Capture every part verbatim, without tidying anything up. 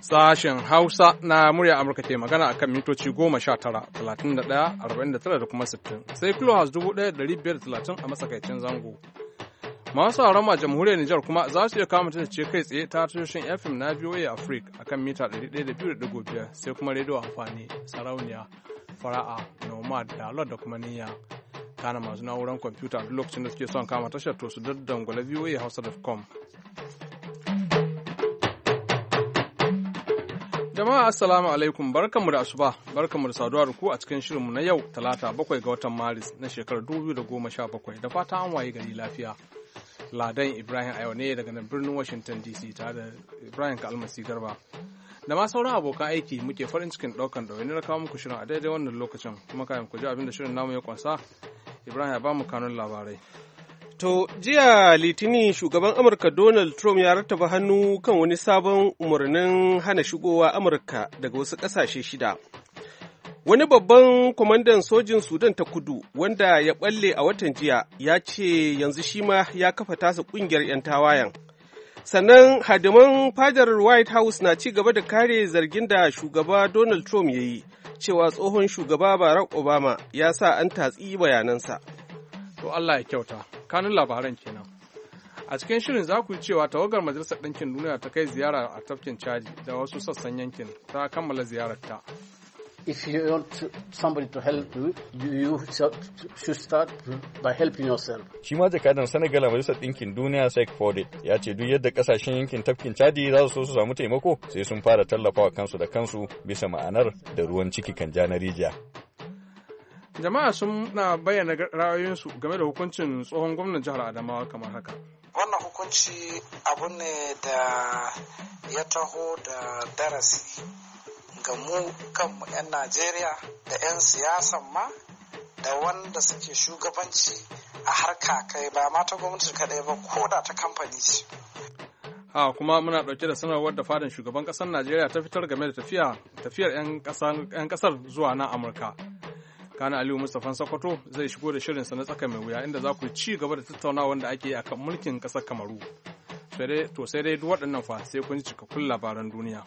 Sashen Hausa na murya Amurka ke magana a kan mitoci goma sha tara, talatin da ɗaya, arba'in da tara da kuma sittin, sai kilohaz dubu ɗaya da ɗari biyar da talatin a matsakaicin zango. Masu sauran ma jamhuriyar Nijar kuma za su iya kama ta ce kai tsaye ta tashoshin F M na V O A Africa a kan mita ɗari ɗaya da biyu da ɗigo biyar, sai kuma rediyo amfani, sarauniya, fara'a, nomad, dalot da kuma niyya. Kana masu na'urar kwamfuta duk lokacin da suke son kama tashar to su daddangwala V O A hausa dot com. Jama'a assalamu alaikum, barkanmu da asuba, barkanmu da saduwa da ku a cikin shirinmu na yau talata bakwai ga watan Maris na shekarar dubu biyu da goma sha bakwai, da fata an waye gari lafiya. Ladan Ibrahim a yau ne daga nan birnin Washington D C tare da Ibrahim Kalmasi Garba. Da ma sauran abokan aiki muke farin cikin ɗaukan ɗawainiyar kawo muku shirin a daidai wannan lokacin, kuma kayan ku ji abin da shirin namu ya kwansa, Ibrahim ya ba mu kanun labarai. To, jiya Litinin shugaban Amurka Donald Trump ya rattaba hannu kan wani sabon umarnin hana shigowa Amurka daga wasu ƙasashe shida. Wani babban kwamandan sojin Sudan ta kudu wanda ya ɓalle a watan jiya ya ce yanzu shi ma ya kafa tasa ƙungiyar 'yan tawayen. Sannan hadiman fadar White House na ci gaba da kare zargin da shugaba Donald Trump ya yi cewa tsohon shugaba Barack Obama ya sa an tatsi bayanansa. To Allah ya kyauta, kanun labaran kenan. A cikin shirin za ku yi cewa tawagar Majalisar Ɗinkin Duniya ta kai ziyara a tafkin Chadi da wasu sassan yankin ta kammala ziyararta. If you want somebody to help you, you should start by helping yourself. Shi ma jakadan Senegal a Majalisar Ɗinkin Duniya Sek Fode ya ce duk yadda kasashen yankin tafkin Chadi za su so su samu taimako sai sun fara tallafawa kansu da kansu bisa ma'anar da ruwan ciki kan ja na rijiya. Jama'a sun na bayyana ra'ayoyinsu game da hukuncin tsohon gwamnan jihar Adamawa kamar haka. Wannan hukunci abu ne da ya taho da darasi ga mu kanmu 'yan Najeriya da 'yan siyasan ma da wanda suke shugabanci a harka kai ba ma ta gwamnati kaɗai ba ko da ta kamfani ce. Ha kuma muna ɗauke da sanarwar da fadan shugaban ƙasar Najeriya ta fitar game da tafiya tafiyar 'yan ƙasar zuwa nan Amurka. Kana Aliyu Mustapha Sokoto zai shigo da shirinsa na tsaka mai wuya inda za ku ci gaba da tattaunawa wanda ake yi akan mulkin ƙasar Kamaru. To sai dai duk waɗannan fa sai kun ji cikakkun labaran duniya.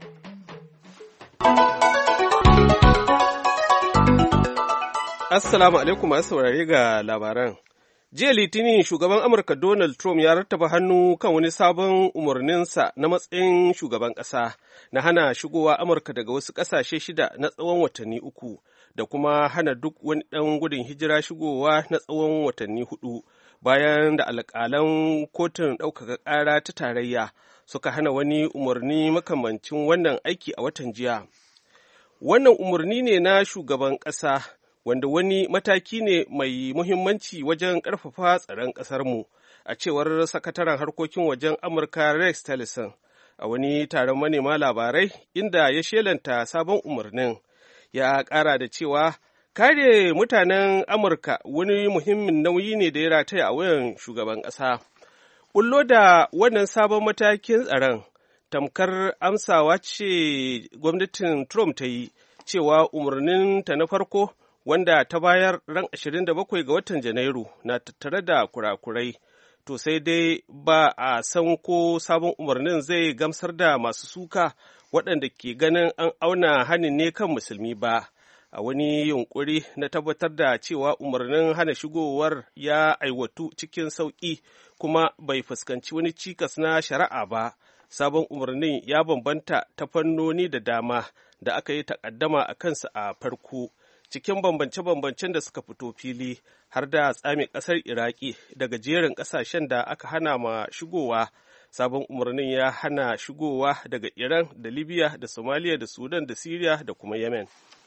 Assalamu alaikum masu saurare ga labaran. Jiya Litinin shugaban Amurka Donald Trump ya rattaba hannu kan wani sabon umarninsa na matsayin shugaban ƙasa na hana shigowa Amurka daga wasu ƙasashe shida na tsawon watanni uku da kuma hana duk wani ɗan gudun hijira shigowa na tsawon watanni hudu bayan da alƙalan kotun ɗaukaka ƙara ta tarayya suka hana wani umarni makamancin wannan aiki a watan jiya. Wannan umarni ne na shugaban ƙasa wanda wani mataki ne mai muhimmanci wajen ƙarfafa tsaron ƙasarmu, a cewar sakataren harkokin wajen Amurka Rex Tillerson a wani taron manema labarai inda ya shelanta sabon umarnin. Ya ƙara da cewa kare mutanen Amurka wani muhimmin nauyi ne da ya rataya a wayan shugaban ƙasa. Ƙullo da wannan sabon matakin tsaron tamkar amsawa ce gwamnatin Trump ta yi cewa umarninta na farko wanda ta bayar ran ashirin da bakwai ga watan Janairu na tattare da kurakurai, to sai dai ba a san ko sabon umarnin zai gamsar da masu suka waɗanda ke ganin an auna hanin ne kan musulmi ba, a wani yunƙuri na tabbatar da cewa umarnin hana shigowar ya aiwatu cikin sauƙi kuma bai fuskanci wani cikas na shari'a ba. Sabon umarnin ya bambanta ta fannoni da dama da aka yi takaddama a kansa a farko. Cikin bambance-bambancen da suka fito fili har da tsame ƙasar Iraki daga jerin ƙasashen da aka hana ma shigowa. Sabon umarnin ya hana shigowa daga Iran da Libya da Somalia da Sudan da Syria da kuma Yemen.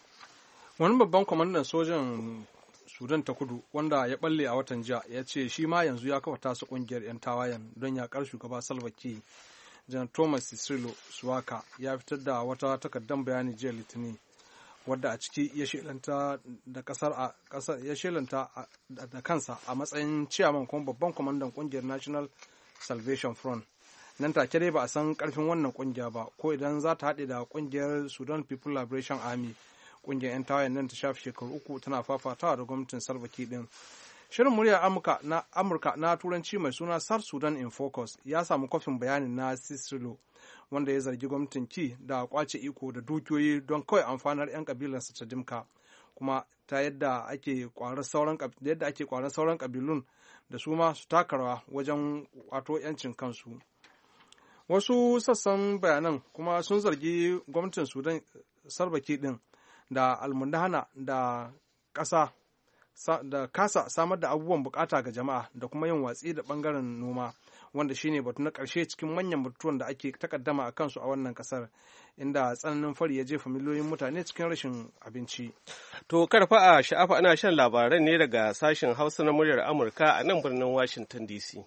Wani babban kwamandan sojan Sudan ta kudu wanda ya balle a watan jiya ya ce shi ma yanzu ya kafa tasu ƙungiyar 'yan tawayen don yaƙar shugaba Salva Kiir. Janar Thomas Sisilo Suwaka ya fitar da wata takardar bayani jiya Litinin, wadda a ciki ya shelanta da kasar a kasar ya shelanta da kansa a matsayin ciyaman kuma babban kwamandan kungiyar National Salvation Front. Nan take dai ba a san karfin wannan kungiya ba ko idan za ta haɗe da kungiyar Sudan People Liberation Army, kungiyar 'yan tawayen nan ta shafi shekaru uku tana fafatawa da gwamnatin Salva Kiir din. Shirin muryar Amurka na Amurka na Turanci mai suna South Sudan in Focus ya samu kwafin bayanin na Sisilo wanda ya zargi gwamnatin ki da kwace iko da dukiyoyi don kawai amfanar 'yan kabilarsa ta Dimka, kuma ta yadda ake kwarar sauran yadda ake kwarar sauran kabilun da su ma su taka rawa wajen wato 'yancin kansu. Wasu sassan bayanan kuma sun zargi gwamnatin Sudan Sarbaki din da almundahana da ƙasa da kasa samar da abubuwan bukata ga jama'a da kuma yin watsi da bangaren noma, wanda shine batu na ƙarshe cikin manyan batutuwan da ake takaddama a kansu a wannan ƙasar, inda tsananin fari ya jefa miliyoyin mutane cikin rashin abinci. To karfa a sha'afa ana shan labaran ne daga sashen Hausa na muryar Amurka a nan birnin Washington D C.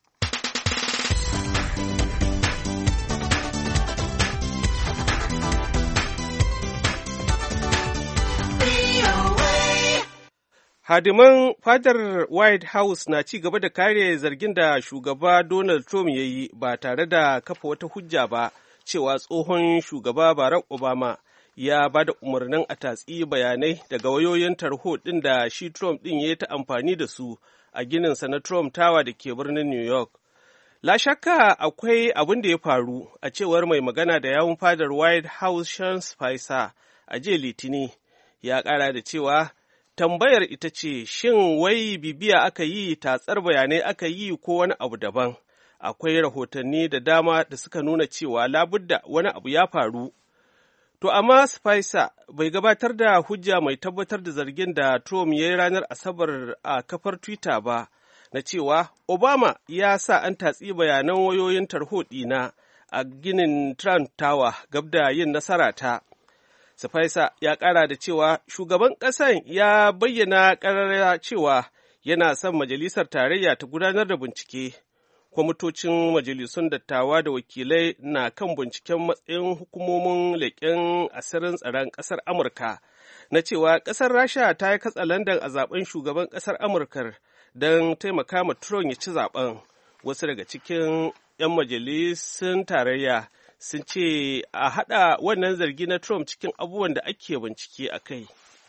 Hadiman fadar White House na ci gaba da kare zargin da shugaba Donald Trump ya yi ba tare da kafa wata hujja ba cewa tsohon shugaba Barack Obama ya ba da umarnin a tatsi bayanai daga wayoyin tarho ɗin da shi Trump ɗin ya yi ta amfani da su a gininsa na Trump Tower da ke birnin New York. La shakka akwai abin da ya faru, a cewar mai magana da yawun fadar White House Sean Spicer a jiya Litini, ya ƙara da cewa tambayar ita ce shin wai bibiya aka yi, tatsar bayanai aka yi ko wani abu daban. Akwai rahotanni da dama da suka nuna cewa labudda wani abu ya faru. To amma Spicer bai gabatar da hujja mai tabbatar da zargin da Trump ya yi ranar Asabar a kafar Twitter ba, na cewa Obama ya sa an tatsi bayanan wayoyin tarho ɗina a ginin Trump Tower gab da yin nasara ta. Spicer ya ƙara da cewa shugaban ƙasan ya bayyana ƙarara cewa yana son majalisar tarayya ta gudanar da bincike. Kwamitocin majalisun dattawa da wakilai na kan binciken matsayin hukumomin leƙen asirin tsaron ƙasar Amurka na cewa ƙasar Rasha ta yi katsalandan a zaben shugaban ƙasar Amurka don taimaka ma Trump ya ci zaben. Wasu daga cikin 'yan majalisun tarayya sun ce a haɗa wannan zargi na Trump cikin abubuwan da ake bincike a kai.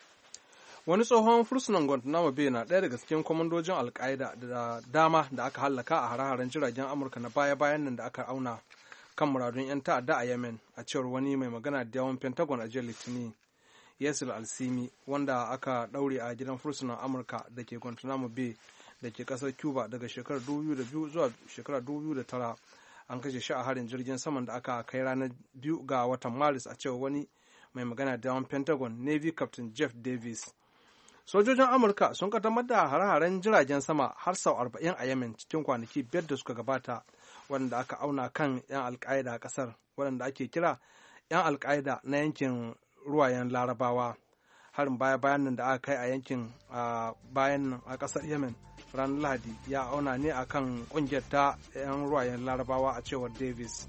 Wani tsohon fursunan Guantanamo Bay na ɗaya daga cikin kwamandojin Al-Qaeda da dama da aka hallaka a hare-haren jiragen Amurka na baya-bayan nan da aka auna kan muradun 'yan ta'adda a Yemen, a cewar wani mai magana da yawan Pentagon a jiya Litinin, Yasir Al-Simi, wanda aka ɗaure a gidan fursunan Amurka da ke Guantanamo Bay da ke ƙasar Cuba daga shekarar dubu biyu da biyu zuwa shekarar dubu biyu da tara. An kashe shi a harin jirgin saman da aka kai ranar biyu ga watan Maris, a cewar wani mai magana da yawan Pentagon, Navy Captain Jeff Davis. Sojojin Amurka sun kaddamar da hare-haren jiragen sama har sau arba'in a Yemen cikin kwanaki biyar da suka gabata, waɗanda aka auna kan 'yan Al-Qaeda a ƙasar, waɗanda ake kira 'yan Al-Qaeda na yankin ruwayen Larabawa. Harin baya-bayan nan da aka kai a yankin bayan a ƙasar Yemen ranar Lahadi ya auna ne a kan ƙungiyar ta 'yan ruwayen Larabawa, a cewar Davis.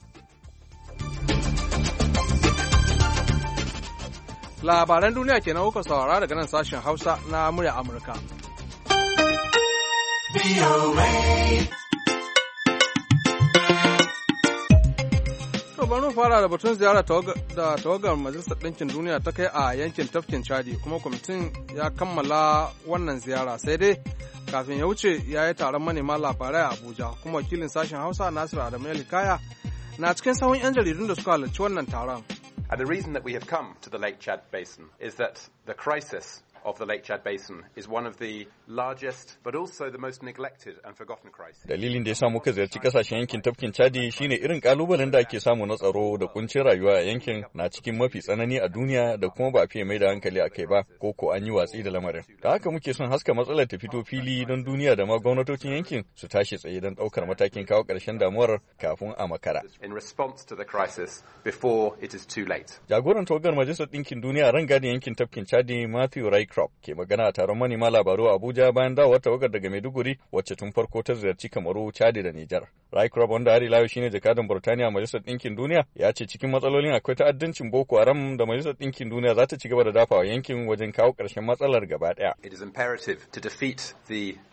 Labaran duniya kenan kuka saurara daga nan sashen Hausa na murya Amurka. To bari mu fara da batun ziyara da tawagar Majalisar Ɗinkin Duniya ta kai a yankin tafkin Chadi, kuma kwamitin ya kammala wannan ziyara, sai dai kafin ya wuce ya yi taron manema labarai a Abuja, kuma wakilin sashen Hausa Nasiru Adamu Hikaya na cikin sahun 'yan jaridun da suka halarci wannan taron. And the reason that we have come to the Lake Chad Basin is that the crisis of the Lake Chad Basin is one of the largest but also the most neglected and forgotten crises. Dalilin da ya sa muka ziyarci kasashen yankin tafkin Chadi shine irin kalubalen da ake samu na tsaro da kuncin rayuwa a yankin na cikin mafi tsanani a duniya da kuma ba a fiye mai da hankali a kai ba, ko ko an yi watsi da lamarin. Da haka muke son haska matsalar ta fito fili don duniya da ma gwamnatocin yankin su tashi tsaye don daukar matakin kawo ƙarshen damuwar kafin a makara. In response to the crisis before it is too late. Jagoran tawagar Majalisar Ɗinkin Duniya ran gadin yankin tafkin Chadi Matthew Rycroft ke magana a taron manema labaru a Abuja bayan dawowar tawagar daga Maiduguri, wacce tun farko ta ziyarci Kamaru, Chadi da Nijar. Rycroft, wanda har ila yau shine jakadan Burtaniya a Majalisar Ɗinkin Duniya, ya ce cikin matsalolin akwai ta'addancin Boko Haram da Majalisar Ɗinkin Duniya za ta ci gaba da dafawa yankin wajen kawo ƙarshen matsalar gaba ɗaya. It is imperative to defeat the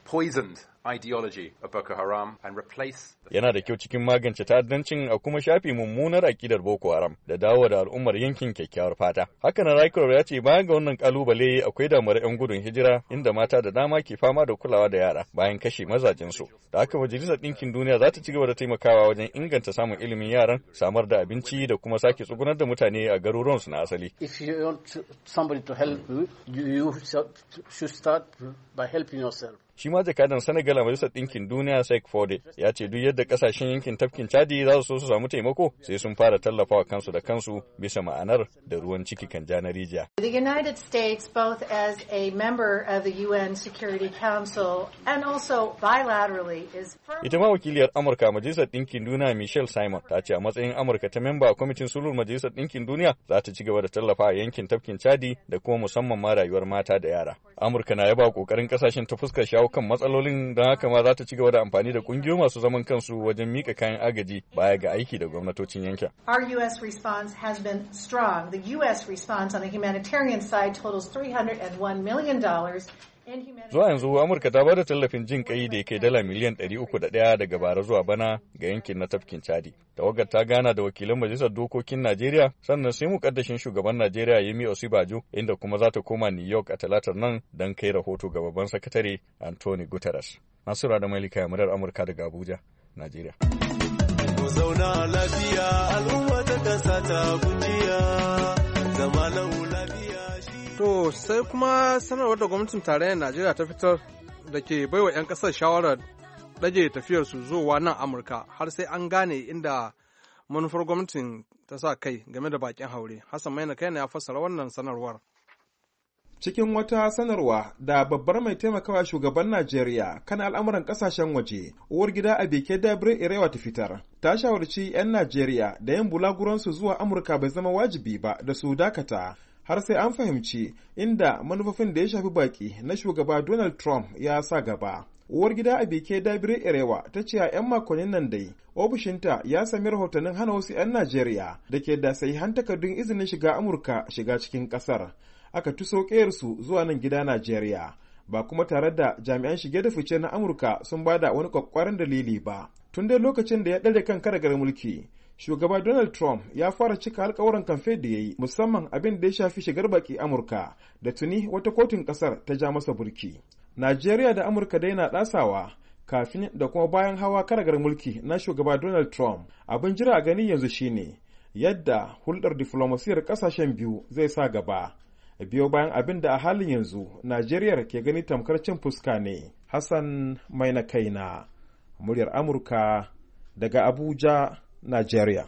poisoned ideology of Boko Haram and replace Yana da kyau cikin magance ta'addancin a kuma shafe mummunar akidar Boko Haram da dawo da al'ummar yankin kyakkyawar fata. Haka nan Raikor ya ce bayan ga wannan kalubale akwai damuwar 'yan gudun hijira inda mata da dama ke fama da kulawa da yara bayan kashe mazajensu. Da haka Majalisar Ɗinkin Duniya za ta ci gaba da taimakawa wajen inganta samun ilimin yaran, samar da abinci da kuma sake tsugunar da mutane a garuruwansu na asali. If you want somebody to help you, you should start by helping yourself. Shi ma jakadan Senegal a Majalisar Ɗinkin Duniya Sek Fode ya ce duk yadda kasashen yankin tafkin Chadi za su so su samu taimako sai sun fara tallafawa kansu da kansu bisa ma'anar da ruwan ciki kan ja na rijiya. The United States, both as a member of the U N Security Council and also bilaterally, is firmly... Ita ma wakiliyar Amurka a Majalisar Ɗinkin Duniya Michelle Simon ta ce a matsayin Amurka ta memba a kwamitin sulhun Majalisar Ɗinkin Duniya za ta ci gaba da tallafa a yankin tafkin Chadi da kuma musamman ma rayuwar mata da yara. Amurka na yaba kokarin kasashen ta fuskar shawo kan matsalolin don haka ma za ta ci gaba da amfani da kungiyoyi masu zaman kansu wajen mika kayan agaji baya ga aiki da gwamnatocin yankin. Our U S response has been strong. The U S response on the humanitarian side totals three hundred one million dollars. Zuwa yanzu Amurka ta bada tallafin jin kai da ya kai dala miliyan ɗari uku da ɗaya daga bara zuwa bana ga yankin na tafkin Chadi. Tawagar ta gana da wakilan Majalisar Dokokin Najeriya sannan sai mukaddashin shugaban Najeriya Yemi Osibajo inda kuma za ta koma New York a talatar nan don kai rahoto ga babban sakatare Anthony Guterres. Nasura da Malika Murar Amurka daga Abuja, Najeriya. Mu zauna lafiya al'umma ta kasa ta kujiya zama lafiya. To sai kuma sanarwar da gwamnatin tarayyar Najeriya ta fitar da ke baiwa 'yan ƙasar shawarar ɗage tafiyarsu zuwa nan Amurka har sai an gane inda manufar gwamnatin ta sa kai game da bakin haure. Hassan Maina Kaina ya fassara wannan sanarwar. Cikin wata sanarwa da babbar mai taimakawa shugaban Najeriya kan al'amuran kasashen waje, uwar gida Abike Dabre Irewa ta fitar, ta shawarci 'yan Najeriya da yin bulaguransu zuwa Amurka bai zama wajibi ba da su dakata. Har sai an fahimci inda manufofin da ya shafi baki na shugaba Donald Trump ya sa gaba. Uwar gida Abike Dabire Erewa ta ce a 'yan makonnin nan dai, ofishinta ya sami rahotannin hana wasu 'yan Najeriya da ke da sahihan takardun izinin shiga Amurka shiga cikin ƙasar. Aka tuso ƙeyarsu zuwa nan gida Najeriya, ba kuma tare da jami'an shige da fice na Amurka sun bada wani kwakwaran dalili ba. Tun dai lokacin da ya ɗare kan karagar mulki, shugaba Donald Trump ya fara cika alkawuran kamfe da ya yi musamman abin da ya shafi shigar baki Amurka da tuni wata kotun kasar ta ja masa burki. Najeriya da Amurka dai na ɗasawa kafin da kuma bayan hawa karagar mulki na shugaba Donald Trump. Abin jira a gani yanzu shine yadda hulɗar diflomasiyar ƙasashen biyu zai sa gaba. Biyo bayan abin da a halin yanzu Najeriya ke gani tamkar cin fuska ne. Hassan Maina Kaina, muryar Amurka daga Abuja, Najeriya.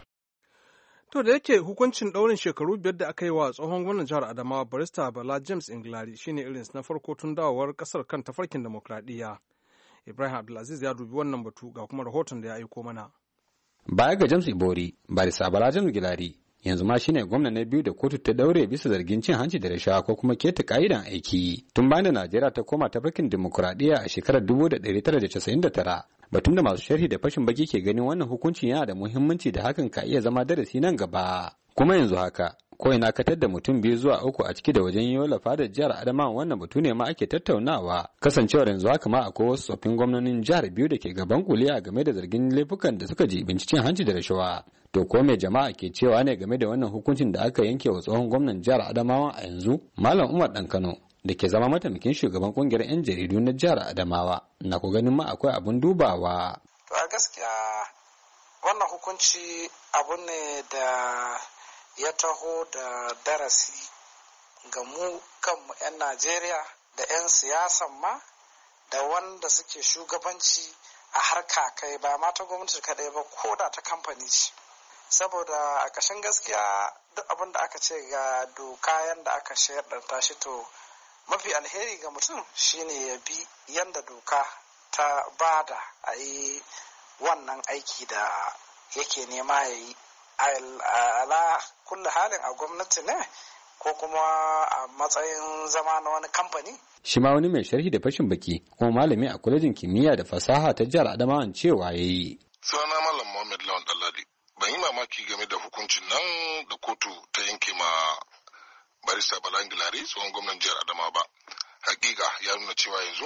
To da yake hukuncin ɗaurin shekaru biyar da aka yi wa tsohon gwamnan jihar Adamawa barista Bala James Inglari shine irinsu na farko tun dawowar ƙasar kan tafarkin demokradiyya. Ibrahim Abdulaziz ya dubi wannan batu ga kuma rahoton da ya aiko mana. Baya ga James Ibori, barista Bala James Inglari yanzu ma shine gwamna na biyu da kotu ta daure bisa zargin cin hanci da rashawa ko kuma keta ka'idan aiki. Tun bayan da Najeriya ta koma tafarkin demokradiyya a shekarar dubu da ɗari tara da casa'in da tara. Batun da masu sharhi da fashin baki ke ganin wannan hukuncin yana da muhimmanci da hakan ka iya zama darasi nan gaba. Kuma yanzu haka, ko ina katar da mutum biyu zuwa uku a ciki da wajen yola fadar jihar Adamawa wannan batu ne ma ake tattaunawa. Kasancewar yanzu haka ma akwai wasu tsoffin gwamnonin jihar biyu da ke gaban kuliya game da zargin laifukan da suka jibinci cin hanci da rashawa. To ko me jama'a ke cewa ne game da wannan hukuncin da aka yanke wa tsohon gwamnan jihar Adamawa a yanzu? Malam Umar Dankano da ke zama mataimakin shugaban kungiyar 'yan jaridu na jihar Adamawa na ku ganin ma akwai abun dubawa. To a gaskiya wannan hukunci abu ne da ya taho da darasi ga mu kanmu 'yan Najeriya da 'yan siyasan ma da wanda suke shugabanci a harka kai ba ma ta gwamnati kaɗai ba ko da ta kamfani ce. Saboda a ƙashin gaskiya duk abin da aka ce ga doka yanda aka shaidanta shi to mafi alheri ga mutum shine ya bi yanda doka ta bada a yi wannan aiki da yake nema ya yi ala kulle halin a gwamnati ne ko kuma a matsayin zama na wani kamfani. Shi ma wani mai sharhi da fashin baki kuma malami a kwalejin kimiyya da fasaha ta jihar Adamawa cewa ya yi. Sunana Malam Muhammad Lawan Dalladi. Ban yi mamaki game da hukuncin nan da kotu ta yanke ma barista Bala Inglari tsohon gwamnan jihar Adamawa ba. Hakika ya nuna cewa yanzu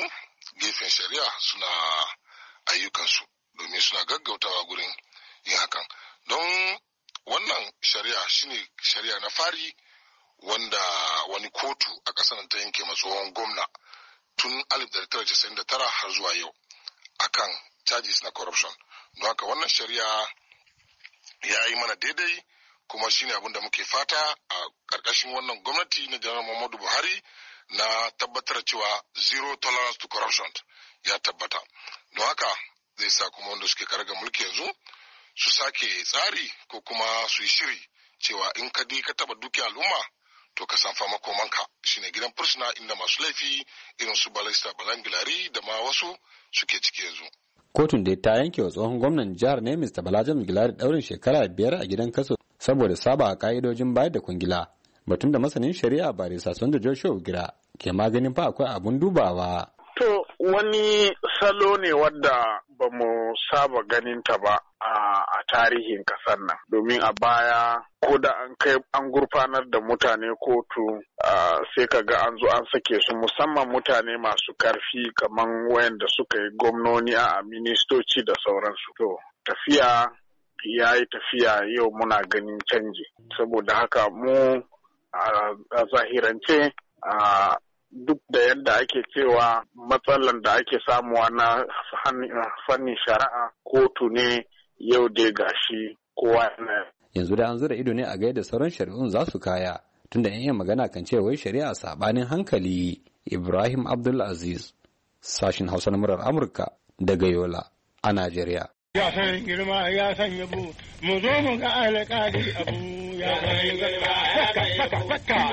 gefen shari'a suna ayyukansu domin suna gaggautawa gurin yin hakan. Don wannan shari'a shine shari'a na fari wanda wani kotu a ƙasar ta yanke ma tsohon gwamna tun alif ɗari tara casa'in da tara har zuwa yau akan charges na corruption. Don haka wannan shari'a ya yi mana daidai kuma shine abin da muke fata a ƙarƙashin wannan gwamnati na Janar Muhammadu Buhari na tabbatar cewa zero tolerance to corruption ya tabbata. Don haka zai sa kuma wanda suke karga mulki yanzu su sake tsari ko kuma su yi shiri cewa in ka di ka taba duki al'umma to ka san fama komanka shine gidan fursuna inda masu laifi irin su Balista Balangilari da ma wasu suke ciki yanzu. Kotun da ta yanke wa tsohon gwamnan jihar ne Mister Balajan Gilari daurin shekara biyar a gidan kaso saboda saba a ka'idojin bayar da kwangila. Batun da masanin shari'a Barista Sanda Joshua Gira ke maganin fa akwai abun dubawa. To wani salo ne wadda ba mu saba ganin ta ba a tarihin kasar nan, domin a baya ko da an kai an gurfanar da mutane kotu sai ka ga an zo an sake su, musamman mutane masu karfi kamar wayanda suka yi gwamnoni a ministoci da sauransu. To tafiya ya yi tafiya, yau muna ganin canji. Saboda haka mu a zahirance a duk da yadda ake cewa matsalan da ake samuwa na fannin shari'a kotu ne yau dai gashi kowa na. Yanzu da an zura ido ne a ga yadda sauran shari'un za su kaya, tunda yan iya magana kan ce wai shari'a sabanin hankali. Ibrahim Abdul Aziz, sashin Hausa na murar Amurka daga Yola a Najeriya. Ya san girma ya san yabo, mu zo mu ga alƙali abu ya san girma ya san yabo,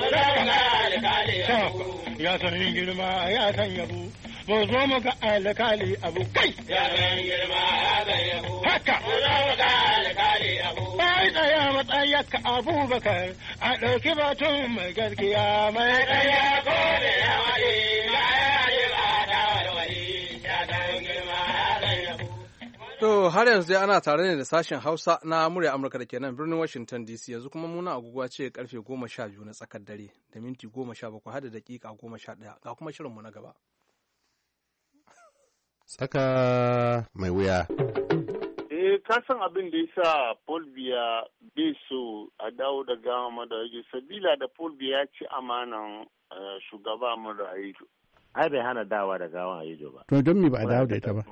ya san girma ya san yabo, mu zo mu ga alƙali abu kai ya san girma ya san yabo, haka mu zo mu ga alƙali abu. Bai tsaya matsayaka Abubakar a ɗauki batun mai gaskiya mai tsaya ko da ya wani ma ya yi ba da wani ya san girma ya san yabo. To har yanzu dai ana tare ne da sashen Hausa na murya Amurka da ke nan birnin Washington D C. Yanzu kuma muna agogo ce karfe goma sha biyu na tsakar dare da minti goma sha bakwai har da dakika goma sha ɗaya. Ga kuma shirinmu na gaba. Tsaka mai wuya. Eh, ka san abin da yasa Paul Biya bai so a dawo da gawa da yake sabila da Paul Biya ya ci amanan shugaba mu da Ayijo. Ai bai hana dawa da gawan Ayijo ba. To don me ba a dawo da ita ba?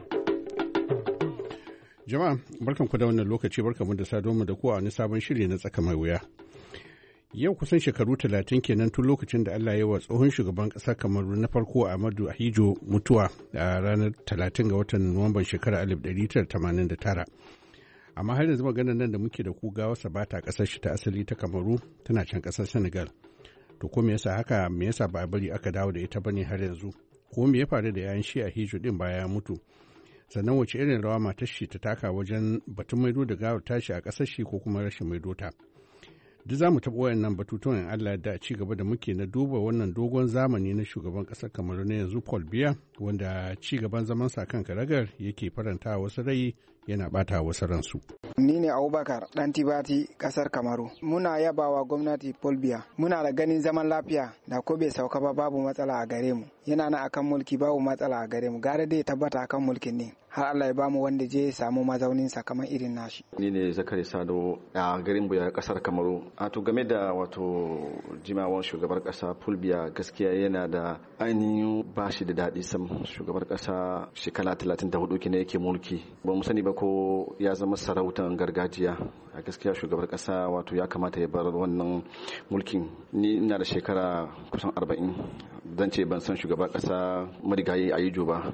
Jama'a, barkanku da wannan lokaci, barkanmu da saduwa da ku a wani sabon shiri na tsaka mai wuya. Yau kusan shekaru talatin kenan tun lokacin da Allah ya wa tsohon shugaban ƙasa Kamaru na farko Ahmadu Ahijo mutuwa a ranar talatin ga watan Nuwamban shekarar alif ɗari tara tamanin da tara. Amma har yanzu maganar nan da muke da ku gawarsa ba ta ƙasar shi ta asali ta Kamaru, tana can ƙasar Senegal. To ko me yasa haka, me yasa ba a bari aka dawo da ita bane har yanzu? Ko me ya faru da yayan shi Ahijo din baya ya mutu? Sannan wace irin rawa matar shi ta taka wajen batun maido da gawar tashi a ƙasar shi ko kuma rashin maido ta? Duk za mu taɓa wayannan batutuwan Allah da ci gaba da muke na duba wannan dogon zamani na shugaban ƙasar Kamaru na yanzu Paul Biya, wanda ci gaban zaman sa kan karagar yake faranta wasu rai yana bata wasu ransu. Ni ne Abubakar dan Tibati kasar Kamaru. Muna yabawa gwamnati Paul Biya. Muna da ganin zaman lafiya da ko bai sauka ba babu matsala a gare mu. Yana nan akan mulki babu matsala a gare mu. Gara dai tabbata akan mulkin ne. Har Allah ya bamu wanda je samu mazaunin sa kamar irin nashi. Ni ne Zakari Sado a garin Buya kasar Kamaru. A to game da wato jimawan shugabar kasa Paul Biya gaskiya yana da ainihin bashi da daɗi sam. Shugabar kasa shekara talatin da hudu kenan yake mulki. Ba mu sani ba ko ya zama sarautan gargajiya. A gaskiya shugabar kasa wato ya kamata ya bar wannan mulkin. Ni ina da shekara kusan arba'in. Zan ce ban san shugabar kasa marigayi Ayijo ba.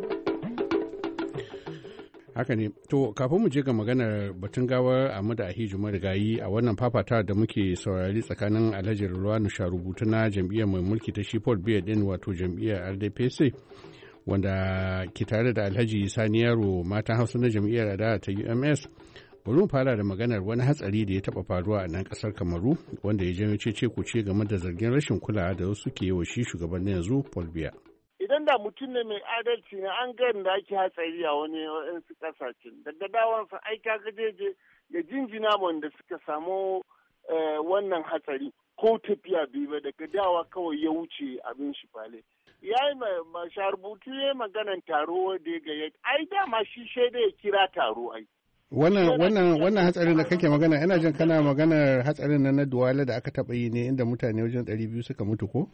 Haka ne, to kafin mu je ga maganar batun gawar Ahmadu Ahijo marigayi a wannan fafata da muke saurari tsakanin Alhaji Ruwanu Sharubutu na jam'iyyar mai mulki ta shi Paul Biya din wato jam'iyyar R D P C wanda ke tare da Alhaji Sani Yaro matan Hausa na jam'iyyar adawa ta U M S. Bari mu fara da maganar wani hatsari da ya taba faruwa a nan kasar Kamaru wanda ya janyo cece kuce game da zargin rashin kulawa da wasu ke yi wa shi shugaban na yanzu Paul Biya. Idan da mutum ne mai adalci ne an ga da ake hatsari a wani waɗansu ƙasashen daga dawansa ai kaga jeje ya jinjina wanda suka samu wannan hatsari ko tafiya biyu ba daga dawa kawai ya wuce abin shi fale ya yi masharbutu ya yi maganan taro wanda ya gaya ai dama shi shaida ya kira taro ai. Wannan wannan wannan hatsarin da kake magana ina jin kana maganar hatsarin nan na Duwala da aka taɓa yi ne inda mutane wajen ɗari biyu suka mutu ko?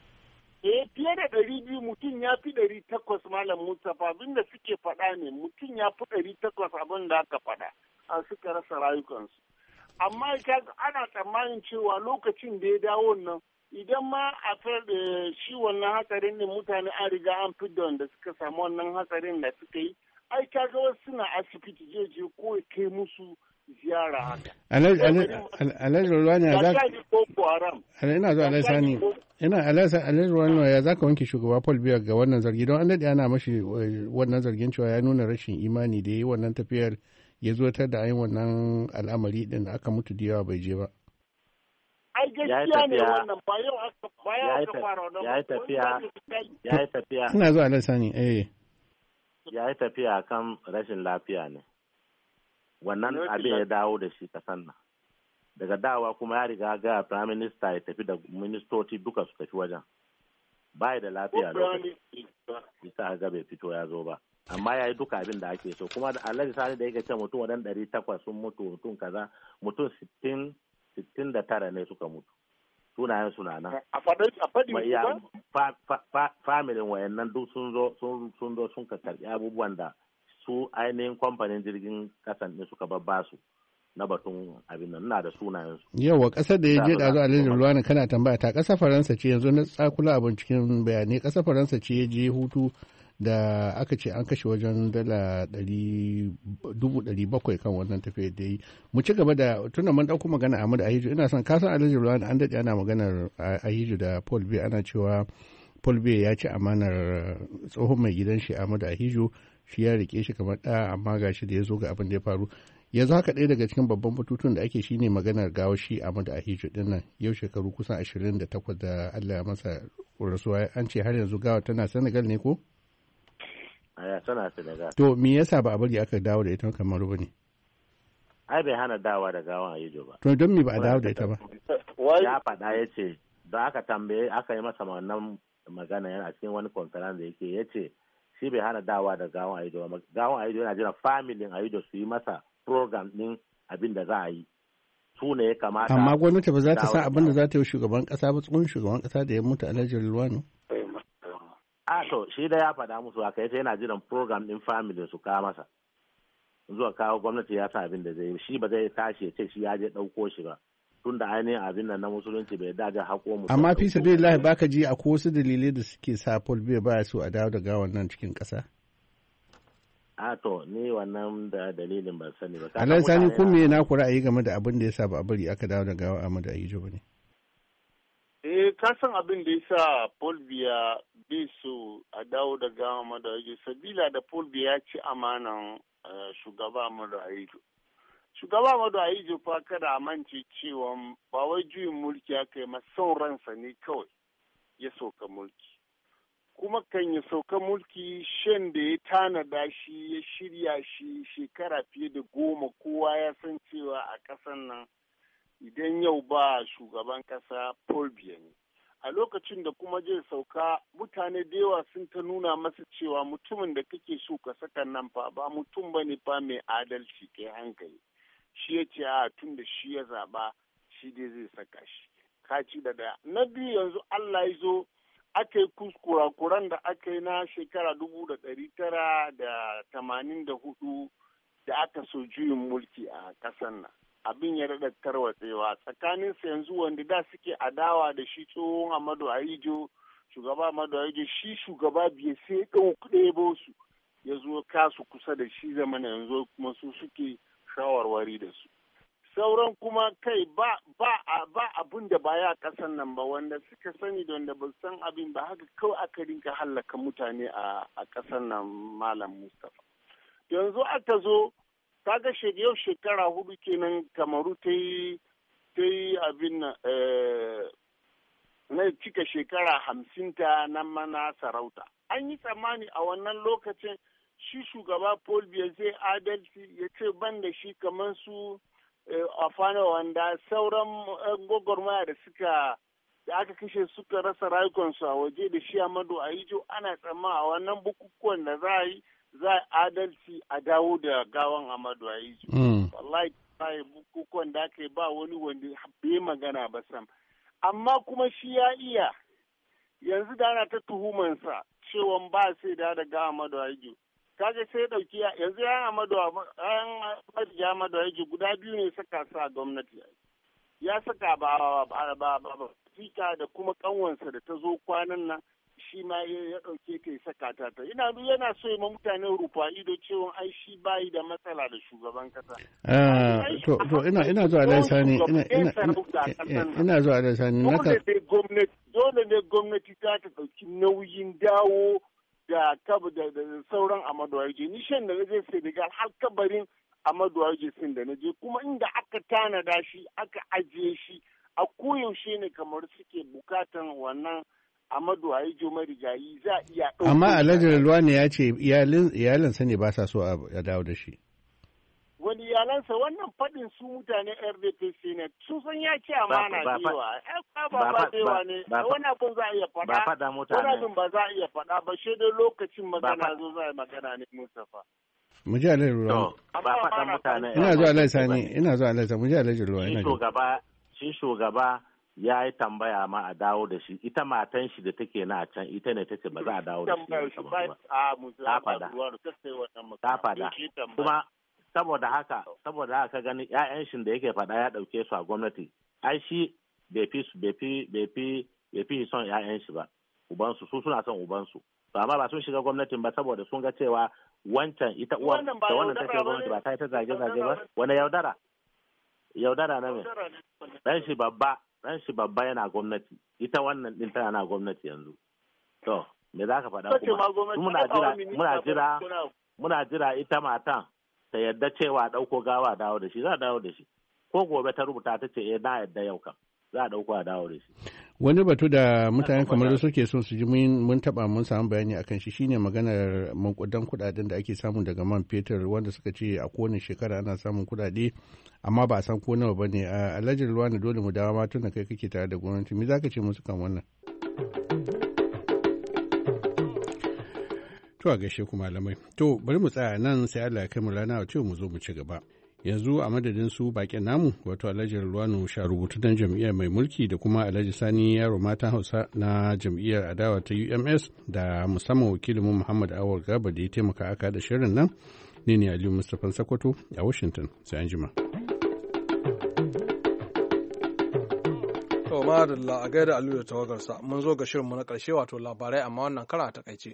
Eh fiye da ɗari biyu mutum ya fi ɗari takwas Malam Mustapha abinda suke faɗa ne mutum ya fi ɗari takwas abin da aka faɗa a suka rasa rayukansu. Amma ana tsammanin cewa lokacin da ya dawo nan idan ma a da shi wannan hatsarin ne mutane an riga an fidda wanda suka samu wannan hatsarin da suka yi ai kaga wasu suna asibiti je je ko ya kai musu ziyara haka. Alhaji Ruwani ya za ka ina zuwa Alhaji Sani ina Alhaji Ruwani ya za ka wanke shugaba Paul Biya ga wannan zargi don an daɗe ana mashi wannan zargin cewa ya nuna rashin imani da ya yi wannan tafiyar ya zo ta da ayin wannan al'amari din da aka mutu da yawa bai je ba. Ai gaskiya ne wannan ba yau aka ba yau aka fara wannan. Ya yi tafiya ya yi tafiya. Ina zuwa Alhaji Sani eh. Ya yi tafiya kan rashin lafiya ne. Wannan abin ya dawo da shi kasan nan. Daga dawa kuma ya riga ga Prime Minister ya tafi da ministoci duka su tafi wajen. Bai da lafiya lokacin. Isa ga bai fito ya zo ba. Amma ya yi duka abin da ake so. Kuma da Alhaji Sani da yake ce mutum wadan ɗari takwas sun mutu mutum kaza mutum sittin sittin da tara ne suka mutu. Sunayen suna nan. A faɗin ba? Familin wayannan duk sun zo sun zo sun ka karɓi abubuwan da su ainihin kamfanin jirgin kasan ne suka babba su na batun abin nan na da sunayen su. Yawa ƙasar da ya je da zo a lejin ruwa kana tambaya ta ƙasar Faransa ce yanzu na tsakula abin cikin bayanai ƙasar Faransa ce ya je hutu da aka ce an kashe wajen dala dubu ɗari bakwai kan wannan tafiyar da yi. Mu ci gaba da tuna mun ɗauko magana Ahmadu Ahiju ina son kasan a lejin ruwa an daɗe ana maganar Ahiju da Paul Biya ana cewa Paul Biya ya ci amanar tsohon mai gidan shi Ahmadu Ahiju shi ya rike shi kamar ɗaya amma ga shi da ya zo ga abin da ya faru yanzu haka ɗaya daga cikin babban bututun da ake shine maganar gawa shi Ahmadu Ahiju din nan yau shekaru kusan ashirin da takwas da Allah ya masa rasuwa an ce har yanzu gawa tana Senegal ne ko? Aya tana Senegal. To me yasa ba a bari aka dawo da ita kamar ba ne? Ai bai hana dawa da gawan Ahiju ba. To don me ba a dawo da ita ba? Ya faɗa ya ce da aka tambaye aka yi masa wannan magana yana cikin wani konferan da yake ya ce shi bai hana dawa da gawan Ahiju ba. Gawan Ahiju yana jiran familin Ahiju su yi masa program din abin da za a yi. Su ne ya kamata. Amma gwamnati ba za ta sa abin da za ta yi shugaban kasa ba tsohon shugaban kasa da ya mutu Alhaji Rilwanu. A to shi da ya faɗa musu haka yace yana jiran program din family su kawo masa. Zuwa kawo gwamnati ya sa abin da zai yi shi ba zai tashi ya ce shi ya je ɗauko shi ba. Tunda ainihin abin nan na musulunci bai dace haƙo mu. Amma fi sabilillahi baka ji akwai wasu dalilai da suke sa Paul Biya baya so a dawo da gawan nan cikin ƙasa. A to ni wannan da dalilin ban sani ba. Alhaji Sani kun me na ku ra'ayi game da abin da ya sa ba a bari aka dawo da gawa Ahmadu Ahiju ba ne? Eh ka san abin da ya sa Paul Biya bai so a dawo da gawa Ahmadu Ahiju sabila da Paul Biya ya ci amanan shugaba Ahmadu Ahiju. Shugaba Ahmadu Ahiju fa kada a mance cewa ba wai juyin mulki aka yi ma son ransa ne kawai ya soka mulki. Kuma kan ya sauka mulki shan da ya tanada shi ya shirya shi shekara fiye da goma kowa ya san cewa a ƙasan nan idan yau ba shugaban ƙasa Paul Biya ne. A lokacin da kuma zai sauka mutane da yawa sun ta nuna masa cewa mutumin da kake so ka saka nan fa ba mutum ba ne fa mai adalci kai hankali. Shi ya ce a tun da shi ya zaba shi dai zai saka shi. Kaci da daya. Na biyu yanzu Allah ya zo aka yi kuskurakuran da aka yi na shekara dubu da ɗari tara da tamanin da hudu da aka so juyin mulki a ƙasar nan. Abin ya daɗa tarwatsewa tsakaninsa yanzu wanda da suke adawa da shi tsohon Ahmadu Ahiju, shugaba Ahmadu Ahiju shi shugaba biye sai ɗan ɗebo su ya zo kasu kusa da shi zamana yanzu kuma su suke shawarwari da su. Sauran kuma kai ba ba ba abun da baya kasan nan ba wanda suka sani da wanda ba san abin ba haka kawai aka rinka hallaka mutane a a kasan nan Malam Mustapha. Yanzu aka zo kaga yau shekara hudu kenan Kamaru ta yi ta yi abin na cika shekara hamsin ta na mana sarauta. An yi tsammani a wannan lokacin shi shugaba Paul Biya zai adalci ya ce ban da shi kamar su a fana wanda sauran gwagwarmaya da suka da aka kashe suka rasa rayukansu a waje da shi Amadu Ahijo ana tsamma a wannan bukukuwan da za a yi za a adalci a dawo da gawan Amadu Ahijo. Wallahi ba bukukuwan da aka yi ba wani wanda bai magana ba sam. Amma kuma shi ya iya yanzu da ana ta tuhumansa cewa ba sai da daga Amadu Ahijo. Kaga sai dauki yanzu yan Amadu yan Amadu Ahijo guda biyu ne saka sa gwamnati. Ya saka ba ba ba ba fika da kuma kanwansa da ta zo kwanan nan shi ma ya dauke ta ya saka ta ta. Ina yana so ya ma mutanen rufa ido cewa ai shi bayi da matsala da shugaban kasa. to to ina ina zuwa Alhaji Sani ina ina ina zuwa Alhaji Sani naka dole ne gwamnati ta ta dauki nauyin dawo da kaba da sauran Amadu Ahijo. Ni shan da naje Senegal har kabarin Amadu Ahijo sin da naje kuma inda aka tanada shi aka ajiye shi a koyaushe ne kamar suke bukatan wannan Amadu Ahijo marigayi za a iya ɗauka. Amma Alhaji Rilwani ya ce iyalinsa ne ba sa so a dawo da shi. Wani iyalansa wannan faɗin su mutane R D P C ne su san ya ce amana cewa ba ba ba cewa ne wani abin za a iya faɗa wani abin ba za a iya faɗa ba shi dai lokacin magana zo za a yi magana ne Mustapha. Mu ji Alhaji Rilwani. Ba faɗa mutane. Ina zuwa Alhaji Sani ina zuwa Alhaji Sani mu ji Alhaji Rilwani. Shi shugaba shi shugaba ya yi tambaya ma a dawo da shi ita matan shi da take na can ita ne tace ba za a dawo da shi ba ta fada ta fada kuma saboda haka saboda haka gani ƴaƴan shi da yake fada ya dauke su a gwamnati ai shi bai fi bai fi bai fi bai fi son ƴaƴan shi ba uban su su suna son uban su to amma ba sun shiga gwamnatin ba saboda sun ga cewa wancan ita uwar da wannan take gwamnati ba ta yi ta zage zage ba wani yaudara yaudara na me dan shi babba dan shi babba yana gwamnati ita wannan din tana na gwamnati yanzu to me za ka faɗa kuma muna jira muna jira muna jira ita matan ta yadda cewa ɗauko gawa dawo da shi za a dawo da shi ko gobe ta rubuta ta ce eh na yadda yau kam za a ɗauko a dawo da shi. Wani batu da mutane kamar suke so su ji mun taɓa mun samu bayani akan shi shine maganar mankudan kuɗaɗen da ake samu daga man fetur wanda suka ce a kowane shekara ana samun kuɗaɗe amma ba a san ko nawa ba ne. A Alhaji Rilwani dole mu dawo ma tun da kai kake tare da gwamnati me za ka ce musu kan wannan? To a gaishe ku malamai. To bari mu tsaya nan sai Allah ya kai mu rana wace mu zo mu ci gaba. Yanzu a madadin su bakin namu wato Alhaji Rilwani sha rubutu dan jam'iyyar mai mulki da kuma Alhaji Sani Yaro Matan Hausa na jam'iyyar adawa ta U M S da musamman wakilinmu Muhammad Awal Gaba da ya taimaka aka da shirin nan. Ni ne Aliyu Mustapha Sakwato a Washington sai an jima. To madalla a gaida Aliyu da tawagarsa mun zo ga shirinmu na ƙarshe wato labarai amma wannan kara a takaice.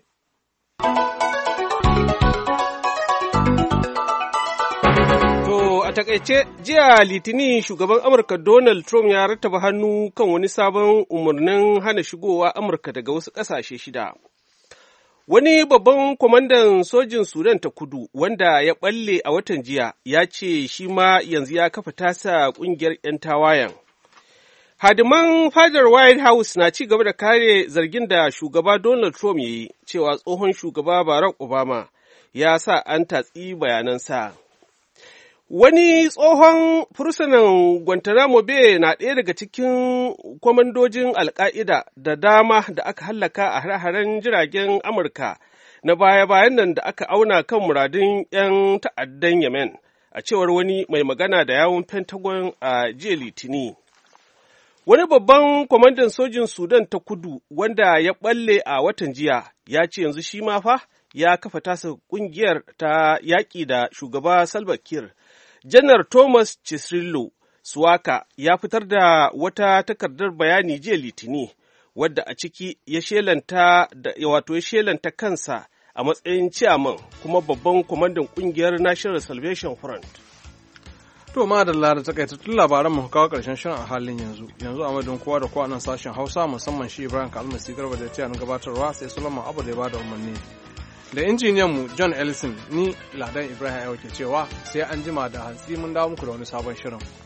To a takaice jiya Litinin shugaban Amurka Donald Trump ya rattaba hannu kan wani sabon umarnin hana shigowa Amurka daga wasu ƙasashe shida. Wani babban kwamandan sojin Sudan ta kudu wanda ya ɓalle a watan jiya ya ce shi ma yanzu ya kafa tasa ƙungiyar 'yan tawayen. Hadiman fadar White House na ci gaba da kare zargin da shugaba Donald Trump ya yi cewa tsohon shugaba Barack Obama ya sa an tatsi bayanansa. Wani tsohon fursunan Guantanamo Bay na ɗaya daga cikin kwamandojin Alƙa'ida da dama da aka hallaka a hare-haren jiragen Amurka na baya-bayan nan da aka auna kan muradun 'yan ta'addan Yemen, a cewar wani mai magana da yawun Pentagon a jiya Litini. Wani babban kwamandan sojin Sudan ta kudu wanda ya ɓalle a watan jiya ya ce yanzu shi ma fa ya kafa tasa ƙungiyar ta yaƙi da shugaba Salva Kiir. Janar Thomas Chisrillo Suwaka ya fitar da wata takardar bayani jiya Litini wadda a ciki ya shelanta da wato ya shelanta kansa a matsayin ciyaman kuma babban kwamandan ƙungiyar National Salvation Front. To ma da lara takaitattun labaran mu kawo karshen shirin a halin yanzu. Yanzu a madadin kowa da kowa nan sashen Hausa musamman shi Ibrahim Kalmasi Garba da tiyan gabatarwa sai Sulaiman Abu da ya bada umarni. Da injiniyan mu John Ellison ni Ladan Ibrahim Ayo ke cewa sai an jima da hantsi mun dawo muku da wani sabon shirin.